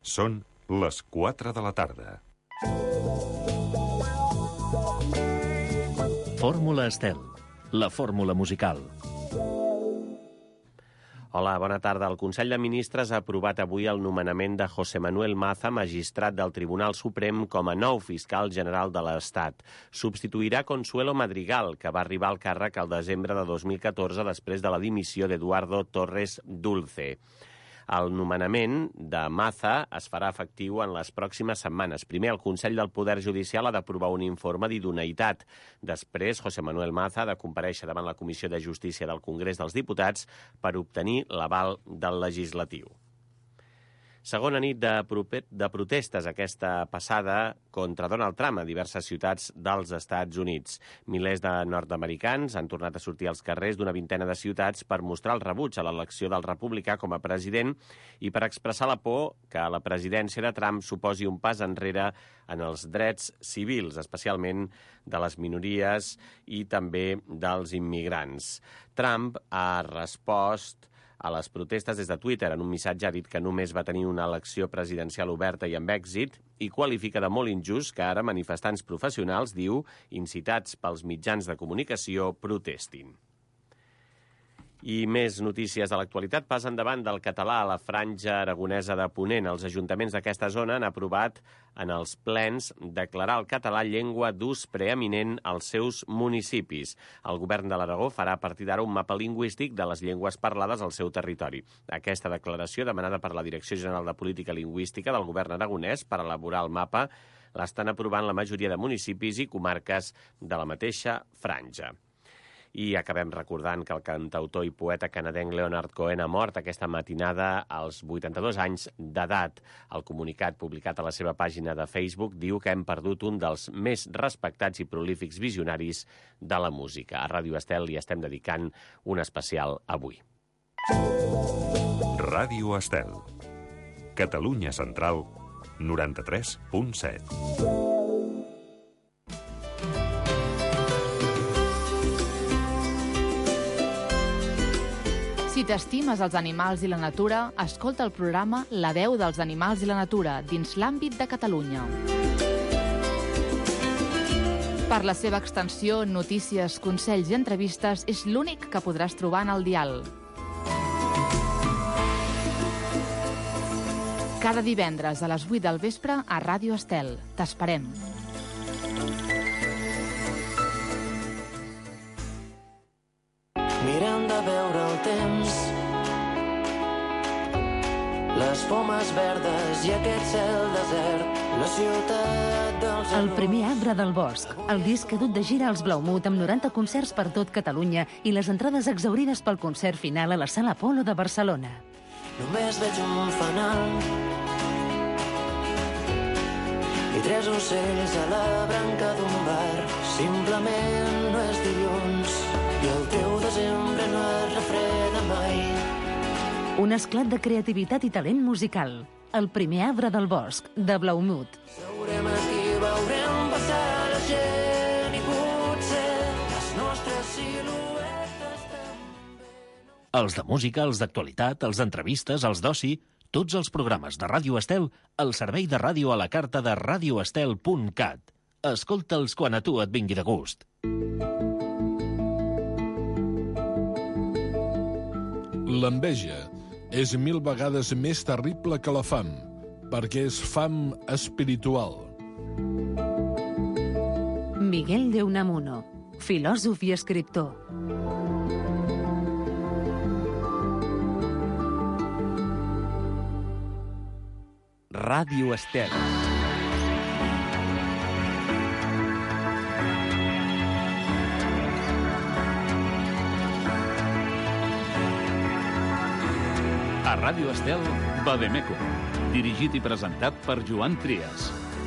Són les 4 de la tarda. Fórmula Estel, la fórmula musical. Hola, bona tarda. El Consell de Ministres ha aprovat avui el nomenament de José Manuel Maza, magistrat del Tribunal Suprem, com a nou fiscal general de l'Estat. Substituirà Consuelo Madrigal, que va arribar al càrrec al desembre de 2014 després de la dimissió d'Eduardo Torres Dulce. El nomenament de Maza es farà efectiu en les pròximes setmanes. Primer, el Consell del Poder Judicial ha d'aprovar un informe d'idoneïtat. Després, José Manuel Maza ha de comparèixer davant la Comissió de Justícia del Congrés dels Diputats per obtenir l'aval del legislatiu. Segona nit de protestes aquesta passada contra Donald Trump a diverses ciutats dels Estats Units. Milers de nord-americans han tornat a sortir als carrers d'una vintena de ciutats per mostrar el rebuig a l'elecció del republicà com a president i per expressar la por que la presidència de Trump suposi un pas enrere en els drets civils, especialment de les minories i també dels immigrants. Trump ha respost a les protestes des de Twitter. En un missatge ha dit que només va tenir una elecció presidencial oberta i amb èxit i qualifica de molt injust que ara manifestants professionals, diu, incitats pels mitjans de comunicació, protestin. I més notícies de l'actualitat. Pas endavant del català a la franja aragonesa de Ponent. Els ajuntaments d'aquesta zona han aprovat en els plens declarar el català llengua d'ús preeminent als seus municipis. El govern de l'Aragó farà a partir d'ara un mapa lingüístic de les llengües parlades al seu territori. Aquesta declaració, demanada per la Direcció General de Política Lingüística del govern aragonès per elaborar el mapa, l'estan aprovant la majoria de municipis i comarques de la mateixa franja. I acabem recordant que el cantautor i poeta canadenc Leonard Cohen ha mort aquesta matinada als 82 anys d'edat. El comunicat publicat a la seva pàgina de Facebook diu que hem perdut un dels més respectats i prolífics visionaris de la música. A Ràdio Estel li estem dedicant un especial avui. Ràdio Estel. Catalunya Central, 93.7. Si t'estimes els animals i la natura, escolta el programa La veu dels animals i la natura dins l'àmbit de Catalunya. Per la seva extensió, notícies, consells i entrevistes és l'únic que podràs trobar en el dial. Cada divendres a les 8 del vespre a Ràdio Estel. T'esperem. Mirem de veure el temps, les pomes verdes i aquest cel desert, la ciutat dels... El primer arbre del bosc, el disc que dut de gira als Blaumut amb 90 concerts per tot Catalunya i les entrades exhaurides pel concert final a la Sala Apolo de Barcelona. Només veig un fanal i 3 ocells a la branca d'un bar. Simplement no és dilluns i el teu desembre no es refreda mai. Un esclat de creativitat i talent musical. El primer arbre del bosc, de Blaumut. Seurem aquí, veurem passar la gent i potser les nostres siluetes també. Els de música, els d'actualitat, els d'entrevistes, els d'oci, tots els programes de Ràdio Estel al servei de ràdio a la carta de radioestel.cat. Escolta'ls quan a tu et vingui de gust. L'enveja és 1000 vegades més terrible que la fam, perquè és fam espiritual. Miguel de Unamuno, filòsof i escriptor. Ràdio Estel. A Ràdio Estel, Bademecum, dirigit i presentat per Joan Trias.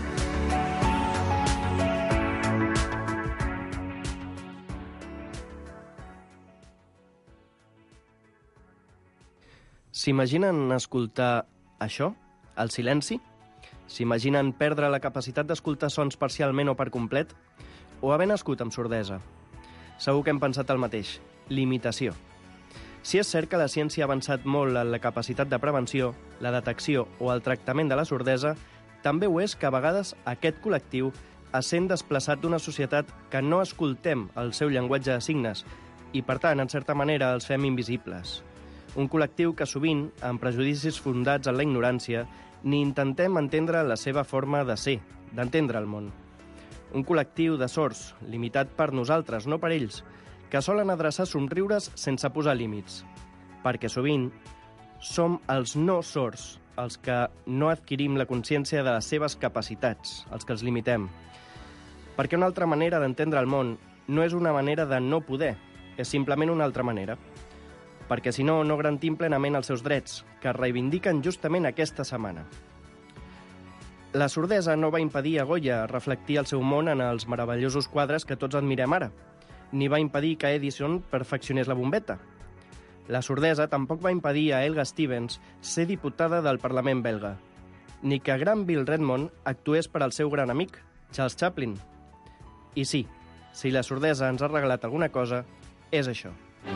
S'imaginen escoltar això, el silenci? S'imaginen perdre la capacitat d'escoltar sons parcialment o per complet? O haver nascut amb sordesa? Segur que hem pensat el mateix, l'imitació. Si és cert que la ciència ha avançat molt en la capacitat de prevenció, la detecció o el tractament de la sordesa, també ho és que a vegades aquest col·lectiu es sent desplaçat d'una societat que no escoltem el seu llenguatge de signes i, per tant, en certa manera, els fem invisibles. Un col·lectiu que sovint, amb prejudicis fundats en la ignorància, ni intentem entendre la seva forma de ser, d'entendre el món. Un col·lectiu de sords, limitat per nosaltres, no per ells, que solen adreçar somriures sense posar límits. Perquè sovint som els no sords, els que no adquirim la consciència de les seves capacitats, els que els limitem. Perquè una altra manera d'entendre el món no és una manera de no poder, és simplement una altra manera. Perquè si no, no garantim plenament els seus drets, que es reivindiquen justament aquesta setmana. La sordesa no va impedir a Goya reflectir el seu món en els meravellosos quadres que tots admirem ara, ni va impedir que Edison perfeccionés la bombeta. La sordesa tampoc va impedir a Helga Stevens ser diputada del Parlament belga, ni que Granville Redmond actués per al seu gran amic, Charles Chaplin. I sí, si la sordesa ens ha regalat alguna cosa, és això.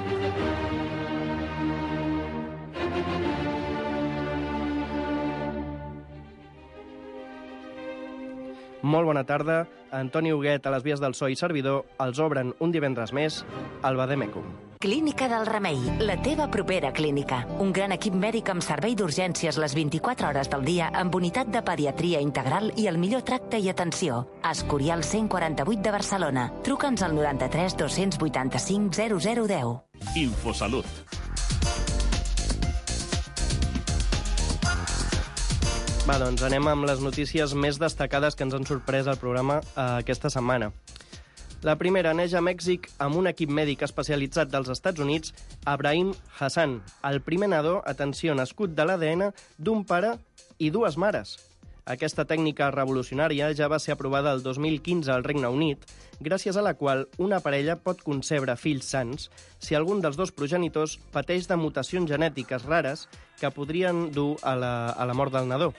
Molt bona tarda. Antoni Huguet, a les vies del so i servidor, els obren un divendres més al Vademecum. Clínica del Remei, la teva propera clínica. Un gran equip mèdic amb servei d'urgències les 24 hores del dia amb unitat de pediatria integral i el millor tracte i atenció. Escorial 148 de Barcelona. Truca'ns al 93 285 0010. Infosalut. Va, doncs anem amb les notícies més destacades que ens han sorprès al programa aquesta setmana. La primera neix a Mèxic amb un equip mèdic especialitzat dels Estats Units, Abraham Hassan, el primer nadó, atenció, nascut de l'ADN d'un pare i dues mares. Aquesta tècnica revolucionària ja va ser aprovada el 2015 al Regne Unit, gràcies a la qual una parella pot concebre fills sans si algun dels dos progenitors pateix de mutacions genètiques rares que podrien dur a la mort del nadó.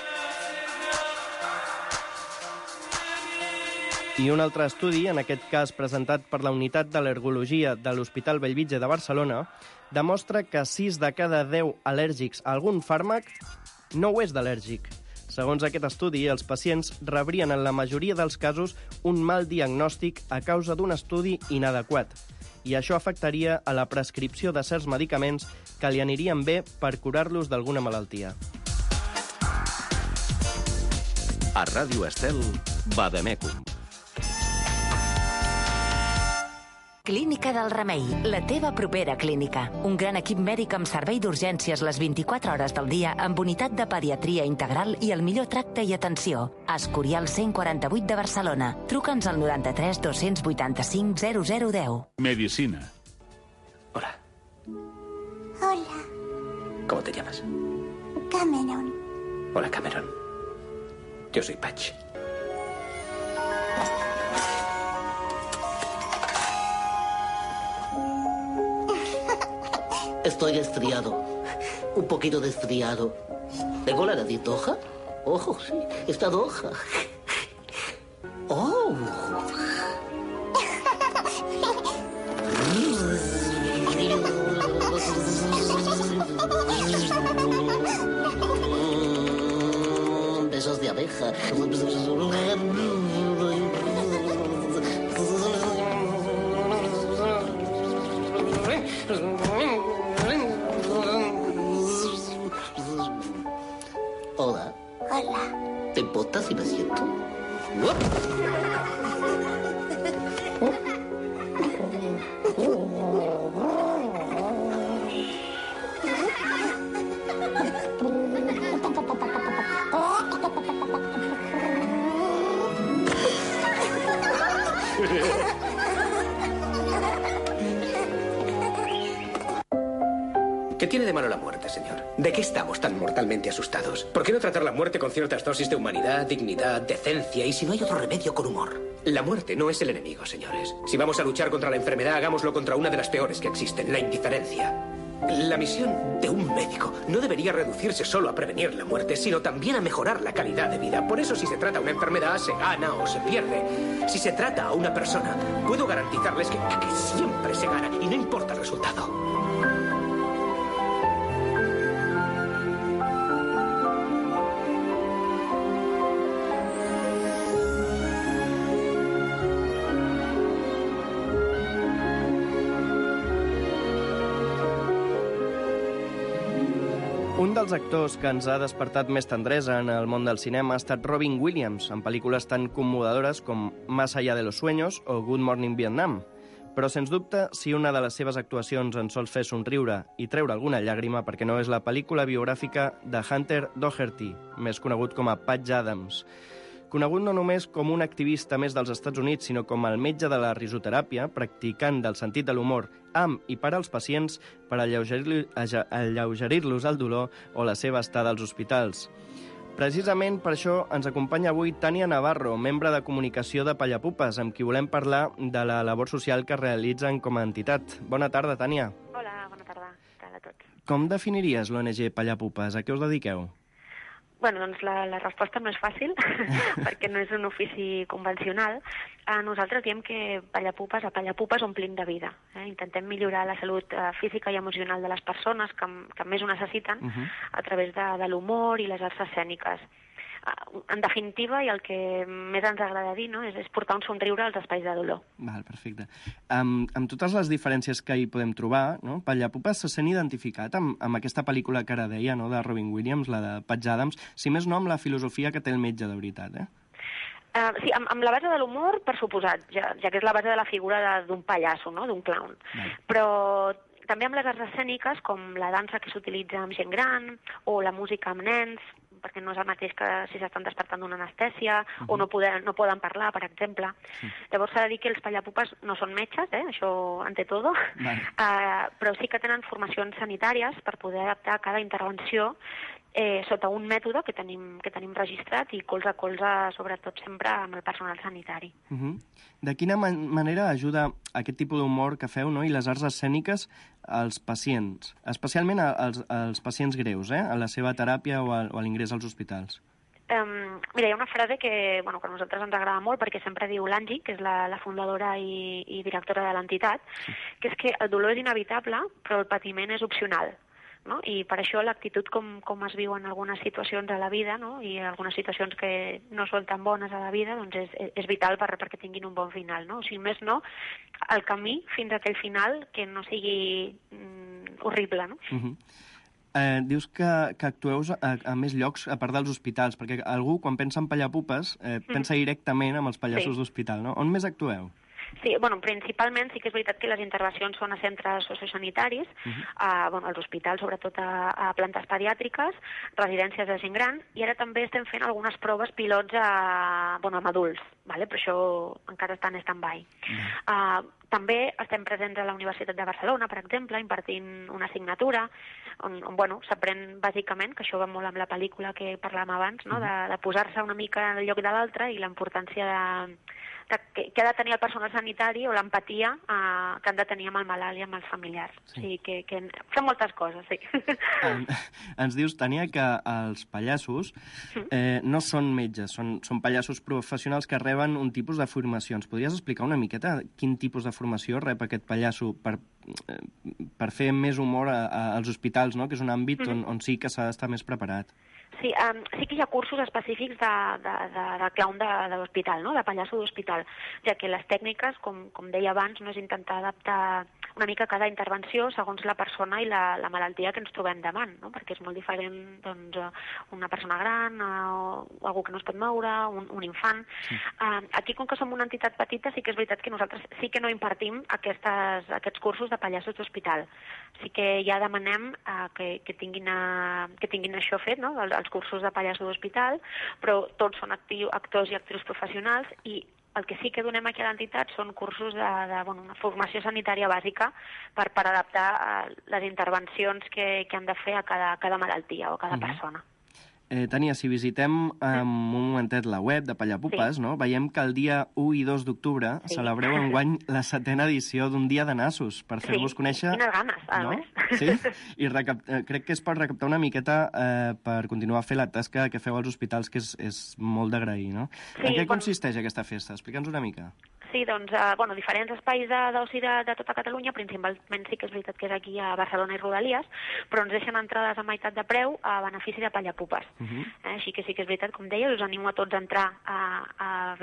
I un altre estudi, en aquest cas presentat per la Unitat d'Al·lergologia de l'Hospital Bellvitge de Barcelona, demostra que 6 de cada 10 al·lèrgics a algun fàrmac no ho és d'al·lèrgic. Segons aquest estudi, els pacients rebrien en la majoria dels casos un mal diagnòstic a causa d'un estudi inadequat. I això afectaria a la prescripció de certs medicaments que li anirien bé per curar-los d'alguna malaltia. A Ràdio Estel, Vademecum. Clínica del Remei, la teva propera clínica. Un gran equip mèdic amb servei d'urgències les 24 hores del dia amb unitat de pediatria integral i el millor tracte i atenció. Escorial 148 de Barcelona. Truca'ns al 93 285 0010. Medicina. Hola. Hola. ¿Cómo te llamas? Cameron. Hola, Cameron. Yo soy Patch. Estoy estriado. Un poquito desfriado. ¿Tengo la nariz hoja? Ojo, sí. Está hoja. ¡Oh! Besos de abeja. Hola. Hola. ¿Te importa si me siento? ¿Qué tiene de malo la muerte, señor? ¿De qué estamos tan mortalmente asustados? ¿Por qué no tratar la muerte con ciertas dosis de humanidad, dignidad, decencia y, si no hay otro remedio, con humor? La muerte no es el enemigo, señores. Si vamos a luchar contra la enfermedad, hagámoslo contra una de las peores que existen, la indiferencia. La misión de un médico no debería reducirse solo a prevenir la muerte, sino también a mejorar la calidad de vida. Por eso, si se trata a una enfermedad, se gana o se pierde. Si se trata a una persona, puedo garantizarles que siempre se gana y no importa el resultado. Un dels actors que ens ha despertat més tendresa en el món del cinema ha estat Robin Williams, en pel·lícules tan commodadores com Más allá de los sueños o Good Morning Vietnam. Però, sens dubte, si una de les seves actuacions ens sol fer somriure i treure alguna llàgrima, perquè no és la pel·lícula biogràfica de Hunter Doherty, més conegut com a Patch Adams. Conegut no només com un activista més dels Estats Units, sinó com el metge de la risoteràpia, practicant del sentit de l'humor amb i per als pacients per alleugerir-los el dolor o la seva estada als hospitals. Precisament per això ens acompanya avui Tània Navarro, membre de comunicació de Pallapupes, amb qui volem parlar de la labor social que realitzen com a entitat. Bona tarda, Tània. Hola, bona tarda. A tots. Com definiries l'ONG Pallapupes? A què us dediqueu? Bueno, doncs la resposta no és fàcil, perquè no és un ofici convencional. Nosaltres diem que a Pallapupes omplim de vida. Intentem millorar la salut física i emocional de les persones que més ho necessiten a través de l'humor i les arts escèniques. En definitiva, i el que més ens agrada dir, no, és portar un somriure als espais de dolor. Val, perfecte. Amb totes les diferències que hi podem trobar, no, Pallapupes se sent identificat amb aquesta pel·lícula que ara deia, no, de Robin Williams, la de Patch Adams, si més no amb la filosofia que té el metge de veritat, Sí, amb la base de l'humor, per suposat, ja que és la base de la figura d'un pallasso, no? D'un clown. Però també amb les arts escèniques, com la dansa que s'utilitza amb gent gran, o la música amb nens, perquè no és el mateix que si s'estan despertant d'una anestèsia, o no poden parlar, per exemple. Llavors s'ha de dir que els Pallapupes no són metges, això ante todo, però sí que tenen formacions sanitàries per poder adaptar cada intervenció sota un mètode que tenim registrat i colze a colze, sobretot sempre amb el personal sanitari. De quina manera ajuda aquest tipus d'humor que feu, no, i les arts escèniques als pacients, especialment als pacients greus, a la seva teràpia o a l'ingrés als hospitals? Mira, hi ha una frase que a nosaltres ens agrada molt perquè sempre diu l'Angie, que és la fundadora i directora de l'entitat, que és que el dolor és inevitable però el patiment és opcional. No? I per això l'actitud com es viu en algunes situacions a la vida, no? I algunes situacions que no són tan bones a la vida, doncs és vital perquè tinguin un bon final. No? O sigui, més no, el camí fins a aquell final que no sigui horrible. No? Dius que actueu a més llocs a part dels hospitals, perquè algú, quan pensa en Pallapupes, pensa directament en els pallassos d'hospital. No? On més actueu? Sí, principalment sí que és veritat que les intervencions són a centres sociosanitaris, als hospitals, sobretot a plantes pediàtriques, residències de gent gran, i ara també estem fent algunes proves pilots amb adults, però això encara està en stand-by. També estem presents a la Universitat de Barcelona, per exemple, impartint una assignatura on s'aprèn bàsicament, que això va molt amb la pel·lícula que parlàvem abans, no? de posar-se una mica en el lloc de l'altre i la importància que ha de tenir el personal sanitari o l'empatia que han de tenir amb el malalt i amb els familiars. O sigui, que fem moltes coses, sí. Ens dius, Tània, que els pallassos no són metges, són pallassos professionals que reben un tipus de formacions. Podries explicar una miqueta quin tipus de formació rep aquest pallasso per fer més humor als hospitals, no? Que és un àmbit on sí que s'ha d'estar més preparat? Sí, sí que hi ha cursos específics de clown de l'hospital, no? De pallasso d'hospital, ja que les tècniques, com deia abans, no és intentar adaptar una mica cada intervenció segons la persona i la malaltia que ens trobem davant, no? Perquè és molt diferent una persona gran o algú que no es pot moure, un infant. Aquí, com que som una entitat petita, sí que és veritat que nosaltres sí que no impartim aquests cursos de pallassos d'hospital. Sí que ja demanem que tinguin això fet, no? Els cursos de pallasso d'hospital, però tots són actors i actrius professionals, i el que sí que donem aquí a l'entitat són cursos una formació sanitària bàsica per adaptar les intervencions que han de fer a cada malaltia o a cada persona. Tània, si visitem un momentet la web de Pallapupes, no? Veiem que el dia 1 i 2 d'octubre celebreu enguany la 7ª edició d'un dia de nassos, per fer-vos conèixer... Quines ganes, a més. Sí? I crec que és per recaptar una miqueta per continuar a fer la tasca que feu als hospitals, que és molt d'agrair, no? En què consisteix aquesta festa? Explica'ns una mica. Sí, doncs, diferents espais d'oci de tota Catalunya, principalment sí que és veritat que és aquí a Barcelona i Rodalies, però ens deixen entrades a meitat de preu a benefici de Pallapupes. Així que sí que és veritat, com deia, us animo a tots a entrar a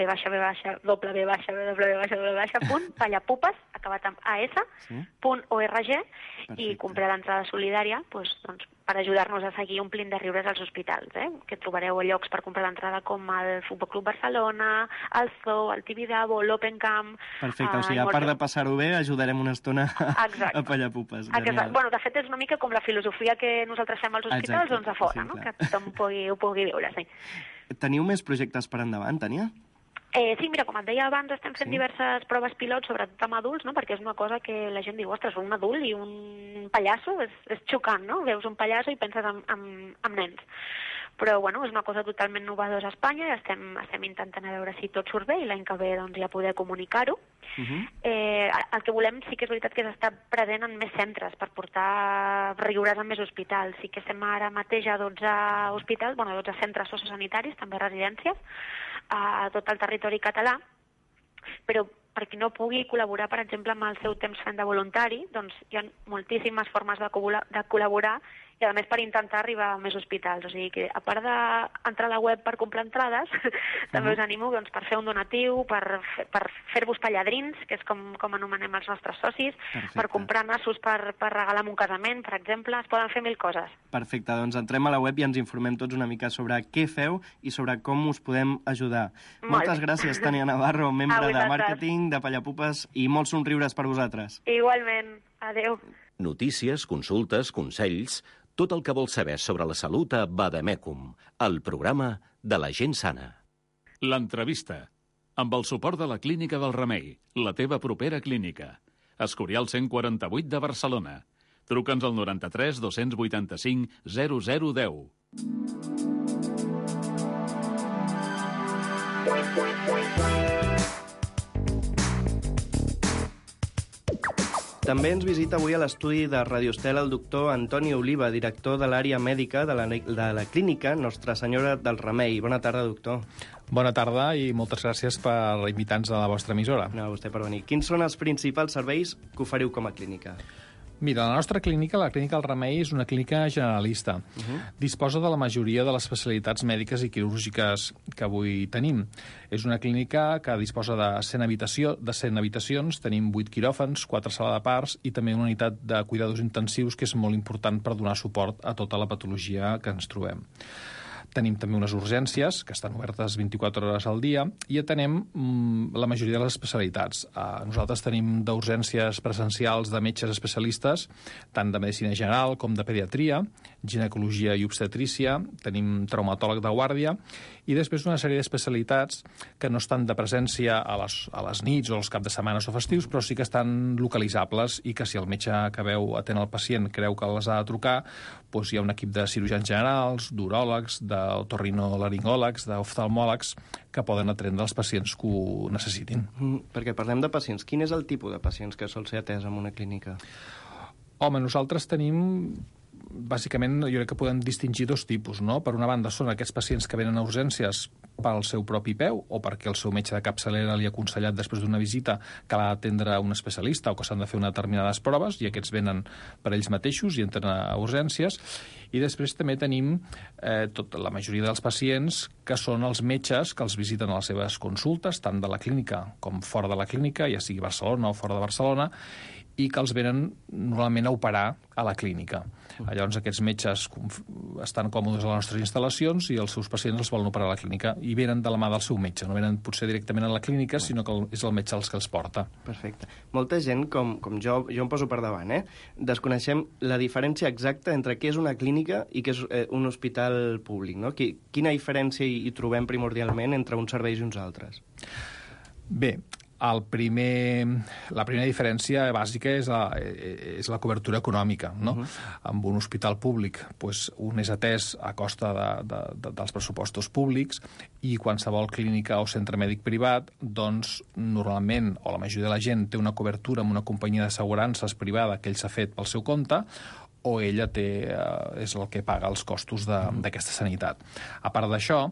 www.pallapupes, acabat amb as.org, i comprar l'entrada solidària, doncs ajudar-nos a seguir omplint de riures als hospitals, que trobareu llocs per comprar l'entrada com el Futbol Club Barcelona, el Zoo, el Tibidabo, l'Open Camp... Perfecte, o sigui, a part de passar-ho bé, ajudarem una estona a pallar pupes. Bueno, de fet, és una mica com la filosofia que nosaltres fem als hospitals, doncs a fora, no? Que tothom ho pugui viure, sí. Teniu més projectes per endavant, Tània? Sí, mira, com et deia abans, estem fent diverses proves pilot, sobretot amb adults, no? Perquè és una cosa que la gent diu, ostres, un adult i un pallasso és xocant, no? Veus un pallasso i penses en nens. Però, bueno, és una cosa totalment novedosa a Espanya i estem intentant a veure si tot surt bé i l'any que ve doncs, ja poder comunicar-ho. El que volem sí que és veritat que és estar present en més centres per portar riures en més hospitals. Sí que estem ara mateix a 12 hospitals, 12 centres sociosanitaris, també residències, a tot el territori català, però per qui no pugui col·laborar, per exemple, amb el seu temps fent de voluntari, doncs hi ha moltíssimes formes de col·laborar i, a més, per intentar arribar a més hospitals. O sigui que, a part d'entrar a la web per comprar entrades, també us animo doncs, per fer un donatiu, per fer-vos palladrins, que és com anomenem els nostres socis, per comprar nassos per regalar en un casament, per exemple. Es poden fer 1000 coses. Perfecte, doncs entrem a la web i ens informem tots una mica sobre què feu i sobre com us podem ajudar. Moltes gràcies, Tània Navarro, membre de màrqueting de Pallapupes, i molts somriures per vosaltres. Igualment. Adéu. Notícies, consultes, consells, tot el que vols saber sobre la salut a Vademecum, el programa de la gent sana. L'entrevista, amb el suport de la Clínica del Remei, la teva propera clínica. Escorial 148 de Barcelona. Truca'ns al 93 285 0010. També ens visita avui a l'estudi de Radio Estel el doctor Antoni Oliva, director de l'àrea mèdica de la clínica Nostra Senyora del Remei. Bona tarda, doctor. Bona tarda i moltes gràcies per invitar-nos a la vostra emissora. No, a vostè per venir. Quins són els principals serveis que oferiu com a clínica? Mira, la nostra clínica, la Clínica del Remei, és una clínica generalista. Disposa de la majoria de les especialitats mèdiques i quirúrgiques que avui tenim. És una clínica que disposa de 100 habitacions, tenim 8 quiròfans, 4 sala de parts i també una unitat de cuidadors intensius que és molt important per donar suport a tota la patologia que ens trobem. Tenim també unes urgències, que estan obertes 24 hores al dia, i atenem la majoria de les especialitats. Nosaltres tenim d'urgències presencials de metges especialistes, tant de medicina general com de pediatria, ginecologia i obstetrícia, tenim traumatòleg de guàrdia, i després una sèrie d'especialitats que no estan de presència a les nits o als caps de setmanes o festius, però sí que estan localitzables i que si el metge que veu atén el pacient creu que les ha de trucar, doncs hi ha un equip de cirurgians generals, d'uròlegs, d'otorrinolaringòlegs, d'oftalmòlegs, que poden atendre els pacients que ho necessitin. Perquè parlem de pacients. Quin és el tipus de pacients que sol ser atès en una clínica? Home, nosaltres tenim... Bàsicament, jo crec que podem distingir dos tipus, no? Per una banda, són aquests pacients que venen a urgències pel seu propi peu o perquè el seu metge de capçalera li ha aconsellat després d'una visita que l'ha d'atendre un especialista o que s'han de fer unes determinades proves i aquests venen per ells mateixos i entren a urgències. I després també tenim la majoria dels pacients que són els metges que els visiten a les seves consultes, tant de la clínica com fora de la clínica, ja sigui Barcelona o fora de Barcelona, i que els venen normalment a operar a la clínica. Llavors aquests metges estan còmodes a les nostres instal·lacions i els seus pacients els volen operar a la clínica i venen de la mà del seu metge, no venen potser directament a la clínica, sinó que és el metge els que els porta. Perfecte. Molta gent, com jo em poso per davant, desconeixem la diferència exacta entre què és una clínica i què és un hospital públic, no? Quina diferència hi trobem primordialment entre uns serveis i uns altres? Bé, la primera diferència bàsica és la cobertura econòmica, no? Amb un hospital públic, un és atès a costa dels pressupostos públics i qualsevol clínica o centre mèdic privat, doncs, normalment, o la majoria de la gent té una cobertura amb una companyia d'assegurances privada que ell s'ha fet pel seu compte, o ella és el que paga els costos d'aquesta sanitat. A part d'això,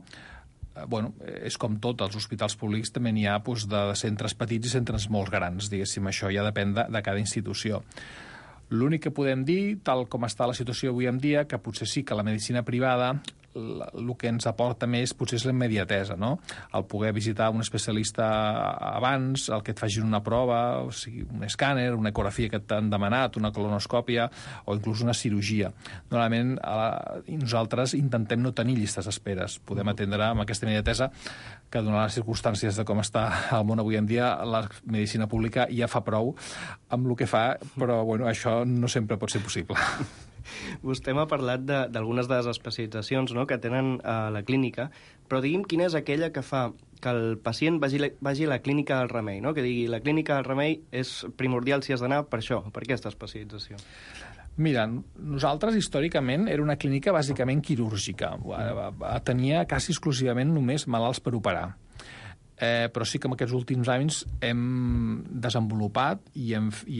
és com tot, als hospitals públics també n'hi ha de centres petits i centres molt grans, diguéssim, això ja depèn de cada institució. L'únic que podem dir, tal com està la situació avui en dia, que potser sí que la medicina privada el que ens aporta més potser és la immediatesa, no? El poder visitar un especialista abans, el que et facin una prova, o sigui, un escàner, una ecografia que t'han demanat, una colonoscòpia o inclús una cirurgia. Normalment nosaltres intentem no tenir llistes d'esperes. Podem atendre amb aquesta immediatesa que, donant les circumstàncies de com està el món avui en dia, la medicina pública ja fa prou amb el que fa, però bueno, això no sempre pot ser possible. Vostè m'ha parlat d'algunes de les especialitzacions, no?, que tenen a la clínica, però digui'm quina és aquella que fa que el pacient vagi a la clínica del Remei, no?, que digui la clínica del Remei és primordial si has d'anar per això, per aquesta especialització. Mira, nosaltres històricament era una clínica bàsicament quirúrgica. Tenia quasi exclusivament només malalts per operar. Però sí que en aquests últims anys hem desenvolupat i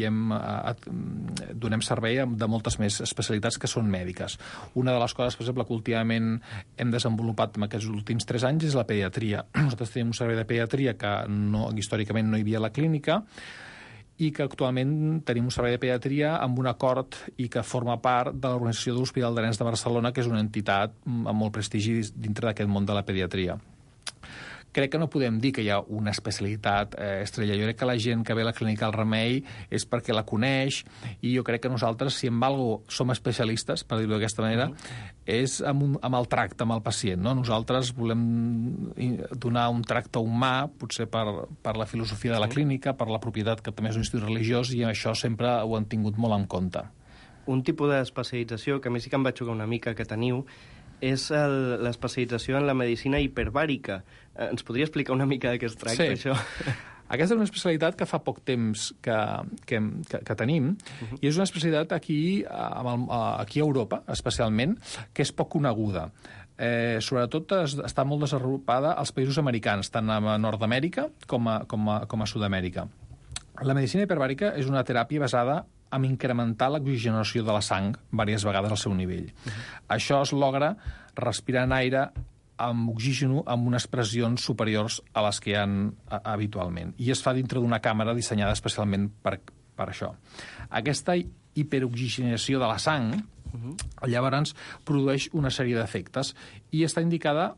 donem servei de moltes més especialitats que són mèdiques. Una de les coses, per exemple, que últimament hem desenvolupat en aquests últims 3 anys és la pediatria. Nosaltres tenim un servei de pediatria que històricament no hi havia a la clínica i que actualment tenim un servei de pediatria amb un acord i que forma part de l'Organització de l'Hospital de Nens de Barcelona, que és una entitat amb molt prestigi dintre d'aquest món de la pediatria. Crec que no podem dir que hi ha una especialitat estrella. Jo crec que la gent que ve a la clínica del Remei és perquè la coneix, i jo crec que nosaltres, si en algo som especialistes, per dir-ho d'aquesta manera, és amb el tracte amb el pacient, no? Nosaltres volem donar un tracte humà, potser per la filosofia de la clínica, per la propietat que també és un institut religiós, i això sempre ho han tingut molt en compte. Un tipus d'especialització que a mi sí que em va xocar una mica que teniu és l'especialització en la medicina hiperbàrica. Ens podria explicar una mica de què es tracta, això? Aquesta és una especialitat que fa poc temps que tenim, i és una especialitat aquí a Europa, especialment, que és poc coneguda. Sobretot està molt desenvolupada als països americans, tant a Nord-Amèrica com a Sud-amèrica. La medicina hiperbàrica és una teràpia basada en incrementar l'oxigenació de la sang diverses vegades al seu nivell. Això es logra respirant aire amb oxigen amb unes pressions superiors a les que hi ha habitualment. I es fa dintre d'una càmera dissenyada especialment per això. Aquesta hiperoxigenació de la sang llavors produeix una sèrie d'efectes i està indicada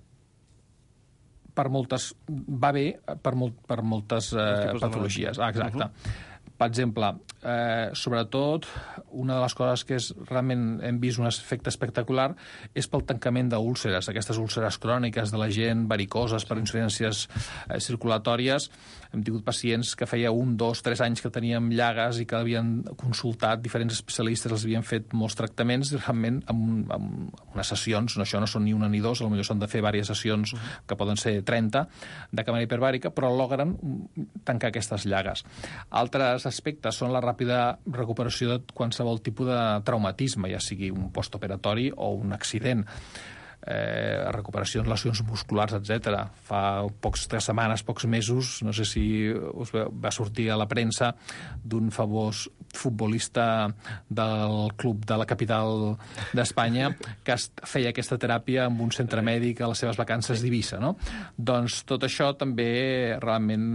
per moltes... va bé per moltes patologies. Exacte. Per exemple, sobretot, una de les coses que realment hem vist un efecte espectacular és pel tancament d'úlceres, aquestes úlceres cròniques de la gent, varicoses per insuficiències circulatòries. Hem tingut pacients que feia 1, 2, 3 anys que teníem llagues i que havien consultat diferents especialistes, els havien fet molts tractaments, i realment amb unes sessions, això no són ni una ni dos, potser s'han de fer diverses sessions que poden ser 30 de càmera hiperbàrica, però logren tancar aquestes llagues. Altres aspectes són la ràpida recuperació de qualsevol tipus de traumatisme, ja sigui un postoperatori o un accident, recuperació en lesions musculars, etc. Fa 3 setmanes, pocs mesos, no sé si us va sortir a la premsa d'un famós futbolista del club de la capital d'Espanya que feia aquesta teràpia en un centre mèdic a les seves vacances d'Eivissa, no? Doncs tot això també realment,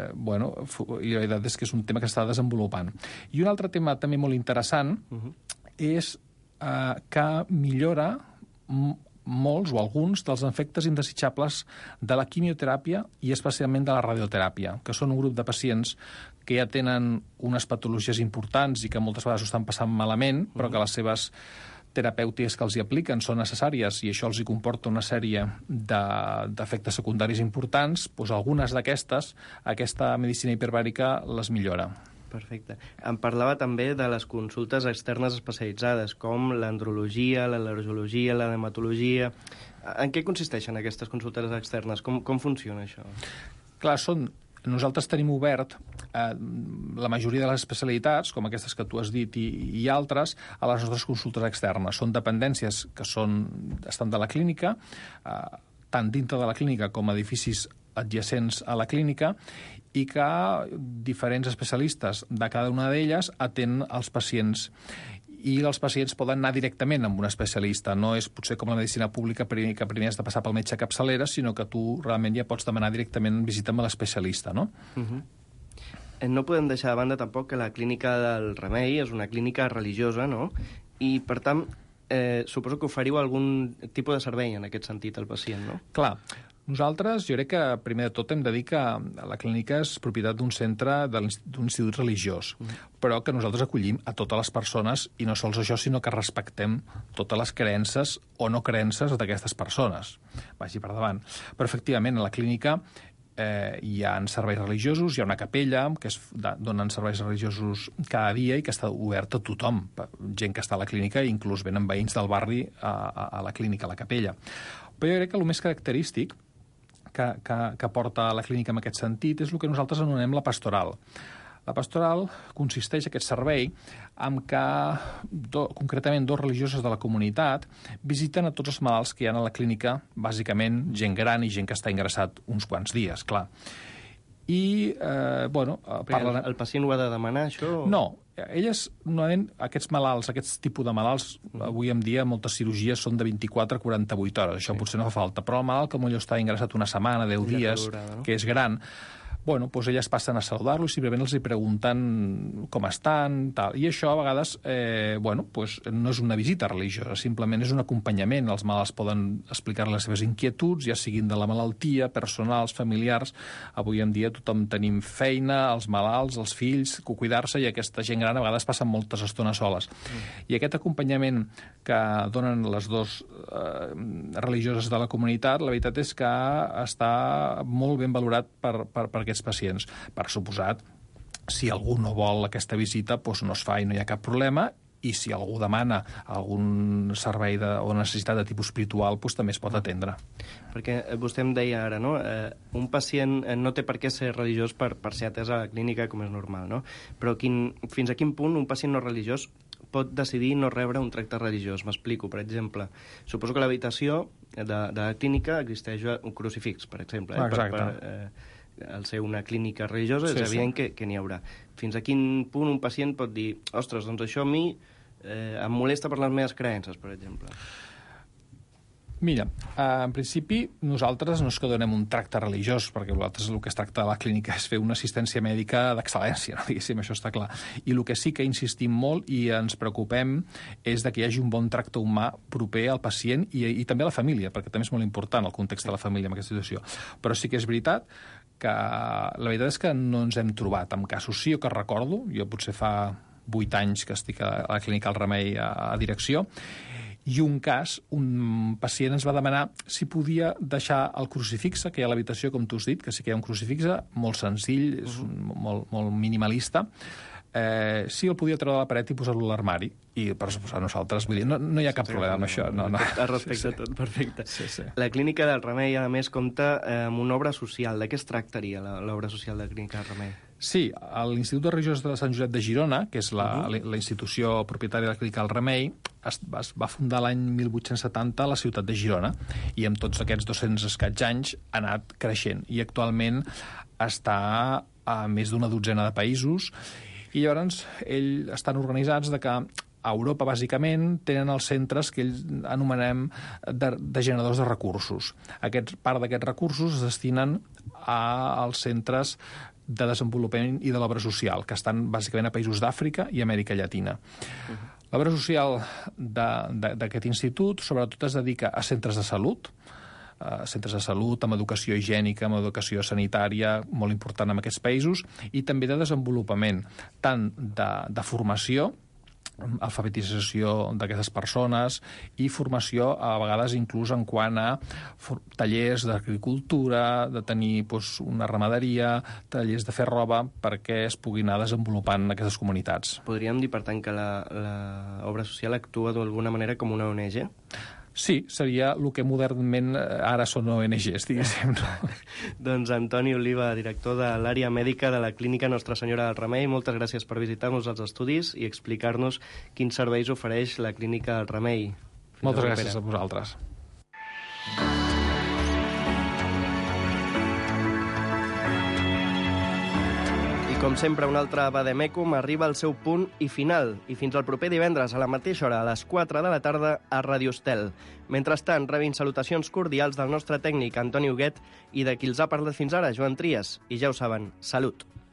i la veritat és que és un tema que s'està desenvolupant. I un altre tema també molt interessant és que millora molts o alguns dels efectes indesitjables de la quimioteràpia i especialment de la radioteràpia, que són un grup de pacients que ja tenen unes patologies importants i que moltes vegades ho estan passant malament, però que les seves terapèutiques que els hi apliquen són necessàries i això els hi comporta una sèrie d'efectes secundaris importants. Doncs algunes d'aquestes, aquesta medicina hiperbàrica les millora. Perfecte. Em parlava també de les consultes externes especialitzades, com l'andrologia, l'al·lergologia, la dermatologia. En què consisteixen aquestes consultes externes? Com funciona això? Clar, nosaltres tenim obert la majoria de les especialitats, com aquestes que tu has dit i altres, a les nostres consultes externes. Són dependències que estan de la clínica, tant dintre de la clínica com edificis adjacents a la clínica, i que diferents especialistes de cada una d'elles atenen els pacients. I els pacients poden anar directament amb un especialista. No és potser com la medicina pública que primer has de passar pel metge capçalera, sinó que tu realment ja pots demanar directament visita amb l'especialista, no? No podem deixar de banda tampoc que la clínica del Remei és una clínica religiosa, no? I, per tant, suposo que oferiu algun tipus de servei en aquest sentit al pacient, no? Clar. Nosaltres, jo crec que, primer de tot, hem de dir que la clínica és propietat d'un centre, d'un institut religiós, però que nosaltres acollim a totes les persones, i no sols això, sinó que respectem totes les creences o no creences d'aquestes persones. Vagi per davant. Però, efectivament, a la clínica hi ha serveis religiosos, hi ha una capella que donen serveis religiosos cada dia i que està oberta a tothom, gent que està a la clínica, i inclús venen veïns del barri a la clínica, a la capella. Però jo crec que el més característic que porta la clínica en aquest sentit és el que nosaltres anomenem la pastoral. La pastoral consisteix, aquest servei, en que concretament 2 religioses de la comunitat visiten a tots els malalts que hi ha a la clínica, bàsicament gent gran i gent que està ingressat uns quants dies, clar. I, parlen... El pacient ho ha de demanar, això? No, elles, normalment, aquests malalts, aquests tipus de malalts, avui en dia moltes cirurgies són de 24 a 48 hores, això potser no fa falta, però el malalt que potser està ingressat una setmana, 10 dies, que és gran, doncs elles passen a saludar-lo i simplement els hi pregunten com estan, tal. I això, a vegades, no és una visita religiosa, simplement és un acompanyament. Els malalts poden explicar les seves inquietuds, ja siguin de la malaltia, personals, familiars. Avui en dia tothom tenim feina, els malalts, els fills, cuidar-se, i aquesta gent gran a vegades passen moltes estones soles. I aquest acompanyament que donen les 2 religioses de la comunitat, la veritat és que està molt ben valorat per aquests pacients. Per suposat, si algú no vol aquesta visita, doncs no es fa i no hi ha cap problema, i si algú demana algun servei o necessitat de tipus espiritual, doncs també es pot atendre. Perquè vostè em deia ara, no? Un pacient no té per què ser religiós per ser atès a la clínica, com és normal, no? Però fins a quin punt un pacient no religiós pot decidir no rebre un tracte religiós? M'explico, per exemple. Suposo que a l'habitació de la clínica existeix un crucifix, per exemple. Exacte. Al ser una clínica religiosa, és evident que n'hi haurà. Fins a quin punt un pacient pot dir, ostres, doncs això a mi em molesta per les meves creences, per exemple? Mira, en principi nosaltres no és que donem un tracte religiós, perquè nosaltres el que es tracta de la clínica és fer una assistència mèdica d'excel·lència, no? Diguéssim, això està clar. I el que sí que insistim molt i ens preocupem és de que hi hagi un bon tracte humà proper al pacient i també a la família, perquè també és molt important el context de la família en aquesta situació. Però sí que és veritat que la veritat és que no ens hem trobat amb casos. Sí, que recordo, jo potser fa 8 anys que estic a la clínica El Remei a direcció, i un cas, un pacient ens va demanar si podia deixar el crucifix que hi ha a l'habitació, com tu has dit, que sí que hi ha un crucifix molt senzill, és molt minimalista, si el podia treure de la paret i posar-lo a l'armari. I, per suposar, nosaltres, vull dir, no hi ha cap problema amb això. No. Respecte a tot, perfecte. Sí. La Clínica del Remei, a més, compta amb una obra social. De què es tractaria l'obra social de la Clínica del Remei? Sí, l'Institut de Religiós de Sant Josep de Girona, que és la institució propietària de la Clínica del Remei, es va fundar l'any 1870 a la ciutat de Girona, i amb tots aquests 200 escaig anys ha anat creixent, i actualment està a més d'una dotzena de països, i llavors ells estan organitzats de que a Europa, bàsicament, tenen els centres que ells anomenem de generadors de recursos. Part d'aquests recursos es destinen als centres de desenvolupament i de l'obra social, que estan bàsicament a països d'Àfrica i Amèrica Llatina. L'obra social d'aquest institut sobretot es dedica a centres de salut, amb educació higiènica, amb educació sanitària, molt important en aquests països, i també de desenvolupament, tant de formació, alfabetització d'aquestes persones i formació, a vegades inclús en quant a tallers d'agricultura, de tenir una ramaderia, tallers de fer roba, perquè es puguin anar desenvolupant aquestes comunitats. Podríem dir, per tant, que l'obra social actua d'alguna manera com una ONG? Sí, seria el que modernment ara són ONGs, diguéssim. Doncs Antoni Oliva, director de l'àrea mèdica de la Clínica Nostra Senyora del Remei, moltes gràcies per visitar-nos als estudis i explicar-nos quins serveis ofereix la Clínica del Remei. Moltes gràcies a vosaltres. Com sempre, un altre Vademecum arriba al seu punt i final. I fins al proper divendres, a la mateixa hora, a les 4 de la tarda, a Radio Estel. Mentrestant, rebin salutacions cordials del nostre tècnic, Antoni Huguet, i de qui els ha parlat fins ara, Joan Trias. I ja ho saben, salut!